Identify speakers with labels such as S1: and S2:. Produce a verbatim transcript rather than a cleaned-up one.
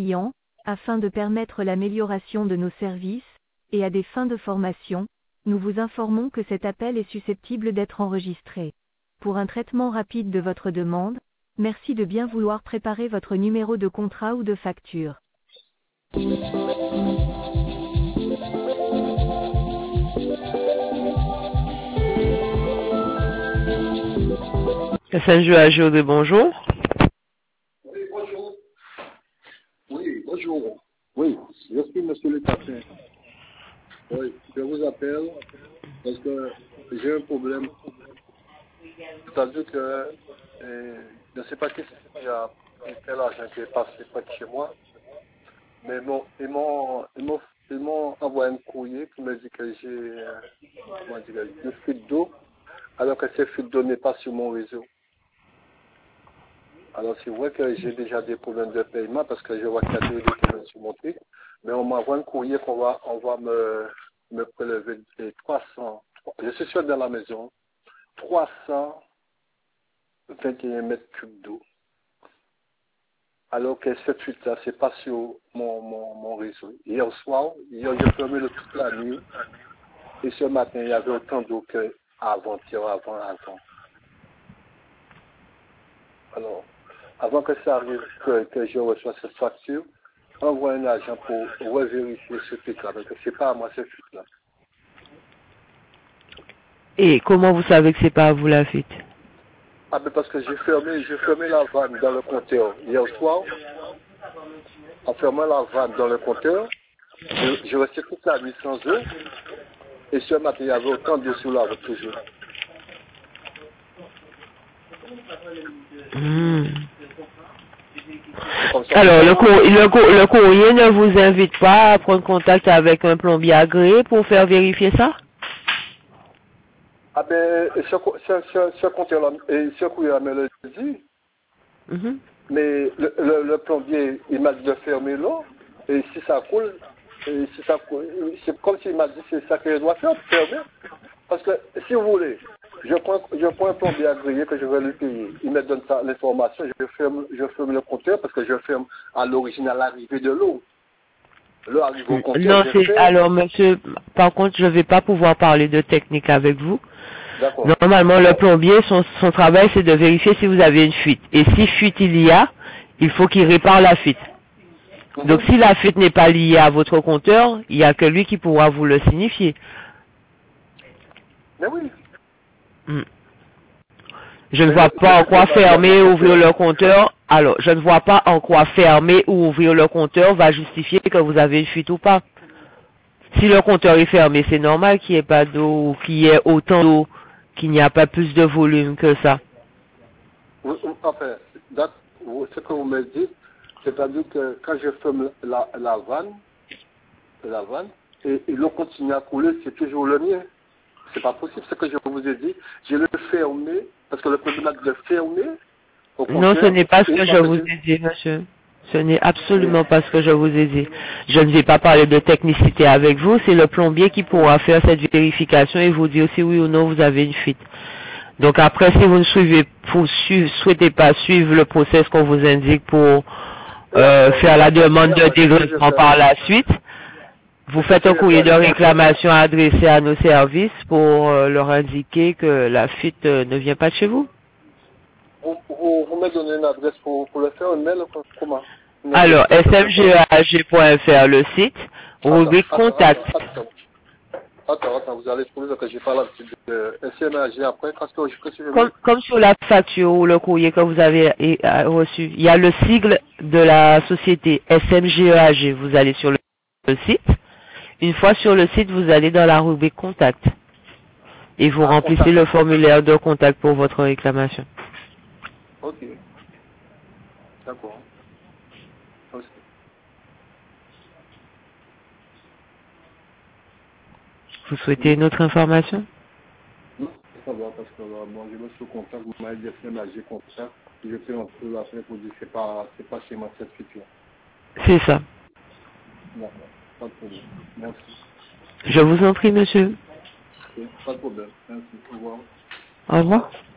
S1: clients, afin de permettre l'amélioration de nos services, et à des fins de formation, nous vous informons que cet appel est susceptible d'être enregistré. Pour un traitement rapide de votre demande, merci de bien vouloir préparer votre numéro de contrat ou de facture.
S2: S M G A G, bonjour.
S3: Oui, bonjour. Oui, bonjour. Oui, je suis monsieur Le Tapin. Oui, je vous appelle parce que j'ai un problème. C'est-à-dire que euh, je ne sais pas qui qui a pris quel argent qui est passé près de chez moi, mais bon, ils m'ont ils m'ont ils m'ont envoyé un courrier qui me dit que j'ai euh, comment dire, une fuite d'eau, alors que cette fuite d'eau n'est pas sur mon réseau. Alors c'est vrai que j'ai déjà des problèmes de paiement parce que je vois qu'il y a des documents surmontés, mais on m'envoie un courrier qu'on va on va me me prélever les trois cents. Je suis seul dans la maison. trois cent vingt et un mètres cubes d'eau. Alors que cette fuite-là, c'est pas sur mon, mon, mon réseau. Hier soir, hier, j'ai fermé le toute la nuit. Et ce matin, il y avait autant d'eau qu'avant-hier, avant, avant. Alors, avant que ça arrive, que, que je reçois cette facture, envoie un agent pour revérifier ce fuite-là. Parce que c'est pas à moi cette fuite-là.
S2: Et comment vous savez que c'est pas à vous la fuite?
S3: Ah ben parce que j'ai fermé, j'ai fermé la vanne dans le compteur hier soir. En fermant la vanne dans le compteur, je, je restais toute la nuit sans eau. Et ce matin, il y avait autant d'eau sur la route toujours.
S2: Hmm. Alors, le, cour le, cour le courrier ne vous invite pas à prendre contact avec un plombier agréé pour faire vérifier ça?
S3: Ah ben, ce, ce, ce, ce compteur-là, ce courrier-là me le dit.
S2: Mm-hmm.
S3: Mais le, le, le plombier, il m'a dit de fermer l'eau. Et si ça coule, et si ça coule, c'est comme s'il m'a dit c'est ça que je dois faire, fermer. Parce que, si vous voulez, je prends, je prends un plombier agréé que je vais lui payer. Il me donne ça, l'information, je ferme, je ferme le compteur parce que je ferme à l'origine, à l'arrivée de l'eau. L'eau arrive au compteur.
S2: Non, c'est, alors monsieur, par contre, je ne vais pas pouvoir parler de technique avec vous. Normalement, le plombier, son, son travail, c'est de vérifier si vous avez une fuite. Et si fuite il y a, il faut qu'il répare la fuite. Mm-hmm. Donc, si la fuite n'est pas liée à votre compteur, il n'y a que lui qui pourra vous le signifier.
S3: Mais oui.
S2: Mm. Je ne vois pas en quoi fermer ou ouvrir le compteur. Alors, je ne vois pas en quoi fermer ou ouvrir le compteur va justifier que vous avez une fuite ou pas. Si le compteur est fermé, c'est normal qu'il n'y ait pas d'eau ou qu'il y ait autant d'eau, qu'il n'y a pas plus de volume que ça.
S3: Oui, enfin, ce que vous me dites, c'est-à-dire que quand je ferme la, la vanne, la vanne, et, et l'eau continue à couler, c'est toujours le mien. C'est pas possible, ce que je vous ai dit. Je l'ai fermé, parce que le problème est de le fermer.
S2: Non, ce n'est pas ce que je vous ai dit, monsieur. Ce n'est absolument pas ce que je vous ai dit. Je ne vais pas parler de technicité avec vous. C'est le plombier qui pourra faire cette vérification et vous dire si oui ou non vous avez une fuite. Donc après, si vous ne suivez, vous souhaitez pas suivre le process qu'on vous indique pour euh, faire la demande de dégrèvement par la suite, vous faites un courrier de réclamation adressé à nos services pour euh, leur indiquer que la fuite euh, ne vient pas de chez vous.
S3: Vous, vous, vous me donnez une adresse pour, pour le faire, un mail, comment?
S2: Alors, s m g a g point f r, le site, rubrique contact.
S3: Attends, attends, attends, attends, vous allez trouver que j'ai pas l'habitude de S M A G après, parce que je suis
S2: comme, comme sur la facture ou le courrier que vous avez reçu, il y a le sigle de la société S M G E A G. Vous allez sur le, le site. Une fois sur le site, vous allez dans la rubrique contact. Et vous ah, remplissez contact. le formulaire de contact pour votre réclamation.
S3: Ok. D'accord. Okay.
S2: Vous souhaitez une autre information?
S3: Non, ça va, parce que euh, bon, je me suis contact, vous m'avez dit que j'ai contact, je fais un peu la fin pour dire que c'est pas, c'est pas chez moi cette fuite-là.
S2: C'est ça.
S3: D'accord, pas de problème. Merci.
S2: Je vous en prie, monsieur.
S3: Pas de problème. Merci. Au revoir.
S2: Au revoir.